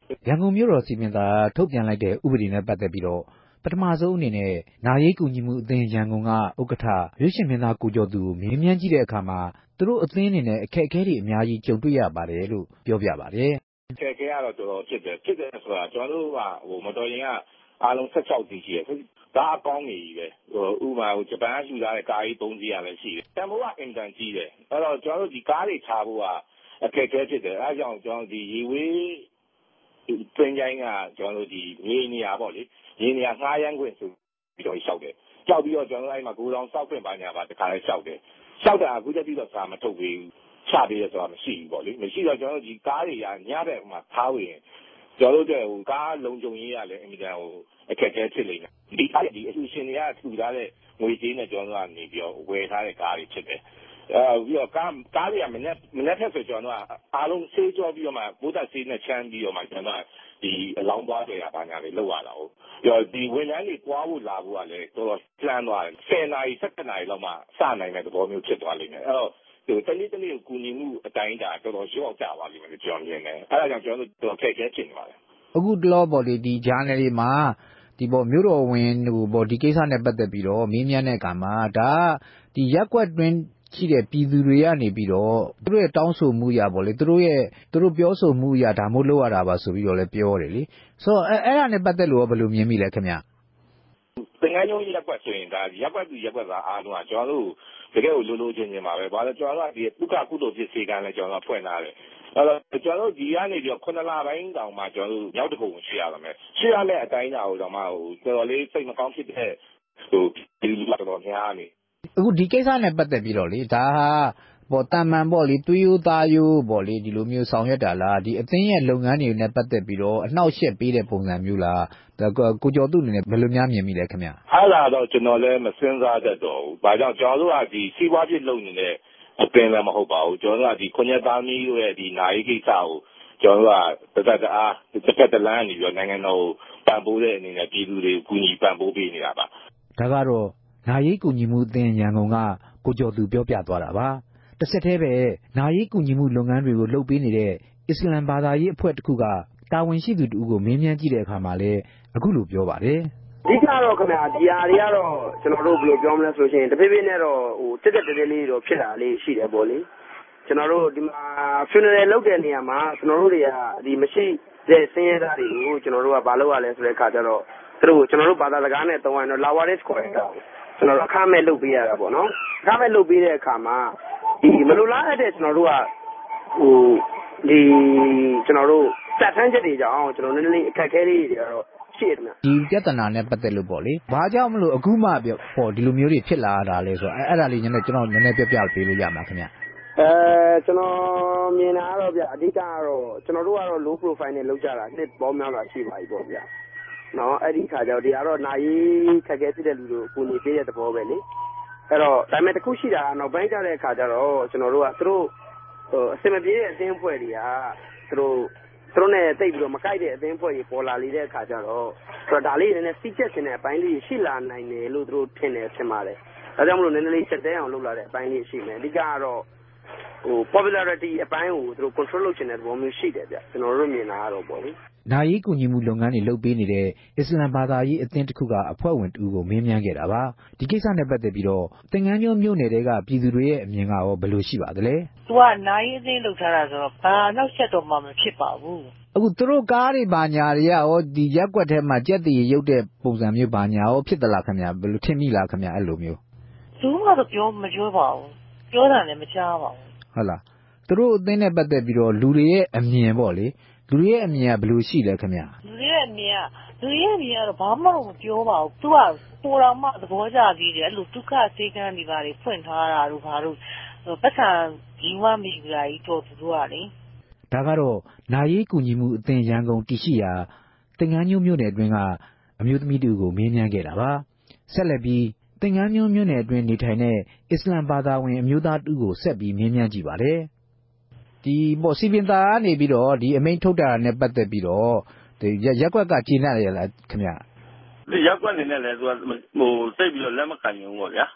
ရန်ကုန်မြို့တော်စည်ပင်သာထုတ်ပြန်လိုက်တဲ့ဥပဒေနဲ့ပတ်သက်ပြီးတော့ပထမဆုံးအနေနဲ့နာရေးကူညီမှုအသင်းရန်ကုန်ကဥက္ကဋ္ဌရွှေရှင်မင်းသားကိုကျော်သူကိုမေးမြန်းကြည့်တဲ့အခါမှာသူတို့အသင်းအနေနဲ့အခက်အခဲတွေအများကြီးကြုံတွေ့ရပါတယ်လို့ပြောပြပါတယ်။အခက်အခဲကတော့တော်တော်ဖြစ်တယ်ဆိုတာကျွန်တော်တို့ကမတော်ရင်ကအားလုံး16စီးရှိတယ်ဒါအကောင်းကြီးပဲဥပမာဂျပန်ကယူလာတဲ့ကားကြီး3စီးရလည်းရှိတယ်တန်ဖိုးကအင်တန်ကြီးတယ်အဲ့တော့ကျွန်တော်တို့ဒီကားတွေထားဖို့ကအခက်အခဲဖြစ်တယ်အဲဒါကြောင့်ကျွန်တော်ဒီရေဝေးပင်ချိုင်းကကျွန်တော်တို့ဒီမြေနေရာပေါ့လေမြေနေရာငှားရမ်းခွင့်ဆိုပြီးတော့လျှောက်တယ်ကြောက်ပြီးတော့ကျွန်တော်တို့အဲ့မှာကိုယ်တော်စောက်ခွင့်ပါညာပါတခါလဲလျှောက်တယ်လျှောက်တာအခုတည်းပြီးတော့စာမထုတ်ပေးဘူးချပေးရဆိုတာမရှိဘူးပေါ့လေမရှိတော့ကျွန်တော်တို့ဒီကားတွေကညဘက်မှာထားဝင်ကျွန်တော်တို့ဟိုကားလုံးကြုံရေးရလဲအင်မတန်ဟိုအခက်အခဲဖြစ်နေတယ်ဒီကားဒီအလှူရှင်တွေကထူထားတဲ့ငွေကြေးနဲ့ကျွန်တော်တို့ကနေပြီးတော့ဝယ်ထားတဲ့ကားတွေဖြစ်တယ်ပြီးတော့ကားတွေကမနေ့ထက်ဆိုကျွန်တော်တို့အားလုံးဆေးကြောပြီးတော့မှဘုဒ္ဓဆေးနဲ့ချမ်းပြီးတော့မှကျွန်တော်တို့ဒီအလောင်းသွားကြရပါညာလေးလောက်ရတာဟုတ်ပြီးတော့ဒီဝန်ထမ်းတွေပွားဖို့လာဖို့ကလည်းတော်တော်လှမ်းသွားတယ်10နာရီ17နာရီလောက်မှစနိုင်တဲ့သဘောမျိုးဖြစ်သွားလိမ့်မယ်အဲ့တော့တနေ့ကိုကူညီမှုအတိုင်းတာတော်တော်ရှော့ကြပါလိမ့်မယ်ကျွန်တော်မြင်တယ်အဲဒါကြောင့်ကျွန်တော်တို့တော်ခက်ခဲဖြစ်နေပါတယ်အခုတလောပေါ့လေဒီဂျာနယ်တွေမှာဒီပေါ့မြို့တော်ဝင်ဟိုပေါ့ဒီကိစ္စနဲ့ပတ်သက်ပြီးတော့မေးမြန်းတဲ့အခါမှာဒါဒီရက်ကွက်တွင်းရှိတဲ့ပြည်သူတွေကနေပြီးတော့သူတို့ရဲ့တောင်းဆိုမှုရပေါ့လေသူတို့ပြောဆိုမှုရဒါမို့လောက်ရတာပါဆိုပြီးတော့လည်းပြောတယ်လေဆိုတော့အဲ့ဒါနဲ့ပတ်သက်လို့ဘယ်လိုမြင်မိလဲခင်ဗျသင်္ကန်းကျုံရက်ကွက်ဆိုရင်ဒါရက်ကွက်သူရက်ကွက်သားအားလုံးကကျွန်တော်တို့တကယ်ကိုလိုချင်းချင်းပါပဲဘာလို့ကျွန်တော်တို့ဒီပုကကုသိုလ်ဖြစ်စေကံလည်းကျွန်တော်တို့ဖွင့်ထားတယ်အဲ့တော့ကျွန်တော်တို့ဒီကနေပြီးတော့9လပိုင်းတောင်မှကျွန်တော်တို့ရောက်တခုရှိရပါမယ်ရှိရမယ့်အတိုင်းအတာကိုတော့မှဟိုတော်တော်လေးစိတ်မကောင်းဖြစ်တဲ့ဟိုဒီလူတော်တော်များနေအခုဒီကိစ္စနဲ့ပတ်သက်ပြီးတော့လေဒါဟာပေါ့တန်မှန်ပေါ့လေသွေးရိုးသားရိုးပေါ့လေဒီလိုမျိုးဆောင်ရွက်တာလားဒီအသင်းရဲ့လုပ်ငန်းတွေနဲ့ပတ်သက်ပြီးတော့အနှောက်အယှက်ပေးတဲ့ပုံစံမျိုးလားကိုကျော်သူအနေနဲ့ဘယ်လိုများမြင်မိလဲခင်ဗျအဲ့ဒါတော့ကျွန်တော်လည်းမစင်စားတတ်တော့ဘူးဘာကြောင့်ကျွန်တော်တို့ကဒီစီးပွားဖြစ်လုပ်နေတဲ့အပင်လည်းမဟုတ်ပါဘူးကျွန်တော်တို့ကဒီခွန်ရက်သားမီးတို့ရဲ့ဒီနာရီကိစ္စကိုကျွန်တော်တို့ကတစ်ဖက်တစ်လမ်းနေပြီးတော့နိုင်ငံတော်ကိုပံ့ပိုးတဲ့အနေနဲ့ပြည်သူတွေကိုကူညီပံ့ပိုးပေးနေတာပါဒါကတော့နာရေးကူညီမှုအသင်းရန်ကုန်ကကိုကျော်သူပြောပြသွားတာပါတစ်ဆက်တည်းပဲနာရေးကူညီမှုလုပ်ငန်းတွေကိုလုပ်ပေးနေတဲ့အစ္စလမ်ဘာသာရေးအဖွဲ့တစ်ခုကတာဝန်ရှိသူတူကိုမေးမြန်းကြည့်တဲ့အခါမှာလည်းအခုလိုပြောပါတယ်အဓိကတော့ခင်ဗျာဒီဟာတွေကတော့ကျွန်တော်တို့ဘယ်လိုပြောမလဲဆိုရှင်တဖြည်းဖြည်းနဲ့တော့ဟိုတက်တက်တဲလေးတော့ဖြစ်လာလေးရှိတယ်ပေါ့လေကျွန်တော်တို့ဒီမှာ funeral လုပ်တဲ့နေရာမှာကျွန်တော်တို့တွေကဒီမရှိတဲ့ဆင်းရဲသားတွေကိုကျွန်တော်တို့ကမလုပ်ရလဲဆိုတဲ့အခါကျတော့သူတို့ကျွန်တော်တို့ဘာသာစကားနဲ့တုံးရင်တော့ lawaris ခေါ်ရတာကျွန်တော်တို့အခမဲ့လုပ်ပေးရတာပေါ့နော်အခမဲ့လုပ်ပေးတဲ့အခါမှာဒီမလိုလားတဲ့ကျွန်တော်တို့ကဟိုဒီကျွန်တော်တို့စက်ထမ်းချက်တွေကြောင့်ကျွန်တော်နည်းနည်းအခက်အခဲလေးတွေကတော့ရှိတယ်ဒီပြဿနာနဲ့ပတ်သက်လို့ပေါ့လေဘာကြောင့်မလို့အခုမှပေါ့ဒီလိုမျိုးတွေဖြစ်လာတာလဲဆိုတော့အဲ့ဒါလေးကျွန်တော်နည်းနည်းပြပြပေးလို့ရမှာခင်ဗျကျွန်တော်မြင်တာကတော့ဗျအဓိကကတော့ကျွန်တော်တို့ကတော့ low profile နဲ့လောက်ကြတာနှစ်ပေါင်းများစွာရှိပါပြီပေါ့ဗျနော်အဲ့ဒီခါကျတော့ဒီကတော့နာရေးခက်ခဲဖြစ်တဲ့လူတို့ကိုနေပေးတဲ့သဘောပဲလေအဲ့တော့ဒါပေမဲ့တခုရှိတာနောက်ပိုင်းကျတဲ့အခါကျတော့ကျွန်တော်တို့ကသူတို့အစင်မပြေတဲ့အသင်းအဖွဲ့တွေကသူတို့နဲ့တိတ်ပြီးတော့မကိုက်တဲ့အသင်းအဖွဲ့တွေပေါ်လာလေတဲ့အခါကျတော့ဒါလေးနည်းနည်းစီးချက်ခြင်းတဲ့အပိုင်းလေးရှိလာနိုင်တယ်လို့သူတို့ထင်ပါတယ်ဒါကြောင့်မလို့နည်းနည်းလေးချက်တဲအောင်လုပ်လာတဲ့အပိုင်းလေးရှိမယ်အဓိကကတော့ဟို popularity အပိုင်းကိုသူတို့ control လုပ်ခြင်းတဲ့သဘောမျိုးရှိတယ်ဗျကျွန်တော်တို့မြင်တာကတော့ပေါ့လေနာရေးကူညီမှုလုပ်ငန်းတွေလုပ်ပေးနေတဲ့အစ္စလမ်ဘာသာရေးအသင်းတစ်ခုကအဖွဲ့ဝင်တူကိုမေးမြန်းခဲ့တာပါဒီကိစ္စနဲ့ပတ်သက်ပြီးတော့သင်္ကန်းကျွန်းမြို့နယ်တွေကပြည်သူတွေရဲ့အမြင်ကရောဘယ်လိုရှိပါသလဲသူကနာရေးအသင်းလုပ်ထားတာဆိုတော့ဘာနောက်ဆက်တော့မှမဖြစ်ပါဘူးအခုသူတို့ကားတွေဘာညာတွေကရောဒီရက်ကွက်ထဲမှာကြက်တည်ရုပ်တဲ့ပုံစံမျိုးဘာညာရောဖြစ်သလားခင်ဗျဘယ်လိုထင်မိလားခင်ဗျအဲ့လိုမျိုးသူကတော့မပြောပါဘူးပြောတာလည်းမကြားပါဘူးဟုတ်လားသူတို့အသင်းနဲ့ပတ်သက်ပြီးတော့လူတွေရဲ့အမြင်ပေါ့လေလူတွေရဲ့အမြင်ကဘယ်လိုရှိလဲခင်ဗျလူတွေရဲ့အမြင်ကတော့ဘာမှမပြောပါဘူးသူကပိုတော်မှသဘောကျသေးတယ်အဲ့လိုဒုက္ခစေကန်းတွေပါတွေဖွင့်ထားတာတို့ဘာလို့ပတ်စံဒီဝမ်းမိကြကြီးတော့သူတို့ကလေဒါကတော့နာရေးကူညီမှုအသင်းရန်ကုန်တည်ရှိရာသင်္ကန်းကျွန်းမြို့နယ်အတွင်းကအမျိုးသမီးတူကိုမေးမြန်းခဲ့တာပါဆက်လက်ပြီးသင်္ကန်းကျွန်းမြို့နယ်အတွင်းနေထိုင်တဲ့အစ္စလမ်ဘာသာဝင်အမျိုးသားတူကိုဆက်ပြီးမေးမြန်းကြည့်ပါတယ်ဒီပေါ့စီပင်သားကနေပြီးတော့ဒီအမိန့်ထုတ်တာနဲ့ပတ်သက်ပြီးတော့ဒီရက်ကွက်ကကျေနပ်ရလားခင်ဗျဒီရက်ကွက်နေနဲ့လဲသူကဟိုစိတ်ပြီးတော့လက်မခံဘူးပေါ့ဗျာ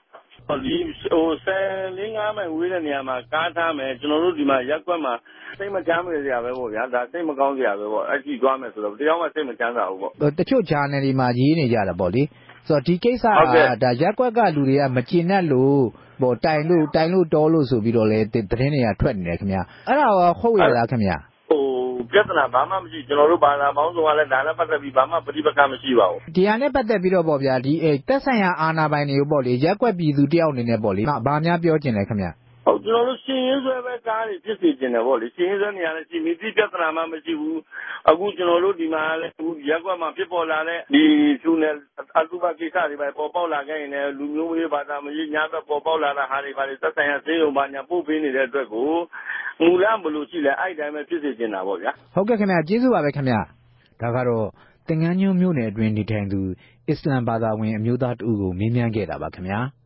ဒီ15မိုင်ဝေးတဲ့နေရာမှာကားထားမယ်ကျွန်တော်တို့ဒီမှာရက်ကွက်မှာစိတ်မချမ်းမြေစရာပဲပေါ့ဗျာဒါစိတ်မကောင်းစရာပဲပေါ့အဲ့ဒီသွားမယ်ဆိုတော့တရားမှစိတ်မချမ်းသာဘူးပေါ့တချို့ဂျာနယ်တွေမှာရေးနေကြတာပေါ့လေဆိုတော့ဒီကိစ္စကဒါရက်ကွက်ကလူတွေကမကျင်နဲ့လို့ပေါ့တိုင်လို့တော်လို့ဆိုပြီးတော့လဲသတင်းတွေကထွက်နေတယ်ခင်ဗျာအဲ့ဒါရောဟုတ်ရလားခင်ဗျာပြဿနာဘာမှမရှိကျွန်တော်တို့ဘာသာပေါင်းစုံကလည်းဒါနဲ့ပတ်သက်ပြီးဘာမှပဋိပက္ခမရှိပါဘူးဒီဟာနဲ့ပတ်သက်ပြီးတော့ပေါ့ဗျာဒီတက်ဆိုင်ရာအာဏာပိုင်တွေကိုပေါ့လေရက်ကွက်ပြည်သူတယောက်အနေနဲ့ပေါ့လေဘာများပြောချင်လဲခင်ဗျာဟုတ်ကျွန်တော်တို့ရှင်ရင်းဆွဲပဲကားတွေဖြစ်စေချင်တယ်ပေါ့လေရှင်ရင်းဆွဲနေရာလည်းရှိမိသည့်ပြဿနာမှမရှိဘူးအခုကျွန်တော်တို့ဒီမှာလည်းအခုရက်ကွက်မှာဖြစ်ပေါ်လာတဲ့ဒီသူနယ်အတူပါကိစ္စတွေပဲပေါ်ပေါက်လာခဲ့ရင်လည်းလူမျိုးရေးဘာသာမရေးညာဘက်ပေါ်ပေါက်လာတာဟာတွေပါလေသက်ဆိုင်ရာဈေးုံဘာညာပို့ပေးနေတဲ့အတွက်ကိုမူလမလို့ရှိလဲအဲ့တိုင်းပဲဖြစ်စေချင်တာပေါ့ဗျာဟုတ်ကဲ့ခင်ဗျာကျေးဇူးပါပဲခင်ဗျာဒါကတော့သင်္ကန်းကျွန်းမြို့နယ်အတွင်းနေထိုင်သူအစ္စလမ်ဘာသာဝင်အမျိုးသားတဦးကိုမေးမြန်းခဲ့တာပါခင်ဗျာ